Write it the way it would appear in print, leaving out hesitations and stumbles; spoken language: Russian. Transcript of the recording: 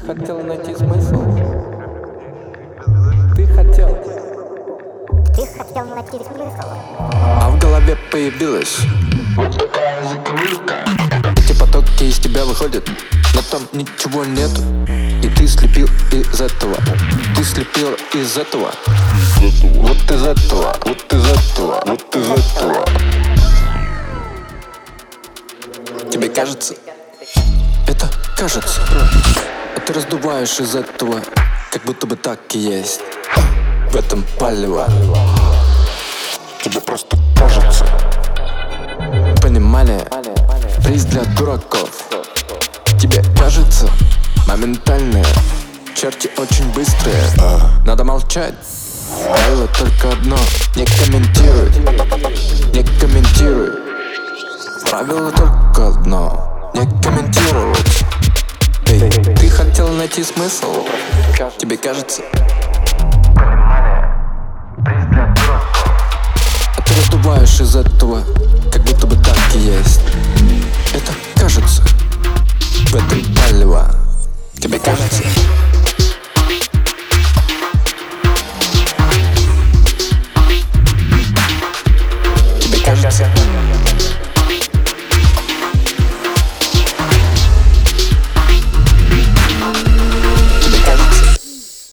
хотел найти смысл. Ты хотел найти смысл. А в голове появилась Вот такая закрылка. эти потоки из тебя выходят, но там ничего нету. И ты слепил из этого. Ты слепил из этого. Вот из этого. Вот из этого. Вот из этого. Тебе кажется? Это кажется. А ты раздуваешь из этого, как будто бы так и есть. В этом палево. Тебе просто кажется. Понимание, приз для дураков. Тебе кажется? Моментальные. Черти очень быстрые. Надо молчать. Правило только одно: не комментируй. Не комментируй. Правило только одно: не комментировать. Эй, ты хотел найти смысл? Тебе кажется? А ты раздуваешь из этого, как будто бы так и есть. Это кажется. В этом палево. Тебе кажется? Тебе кажется?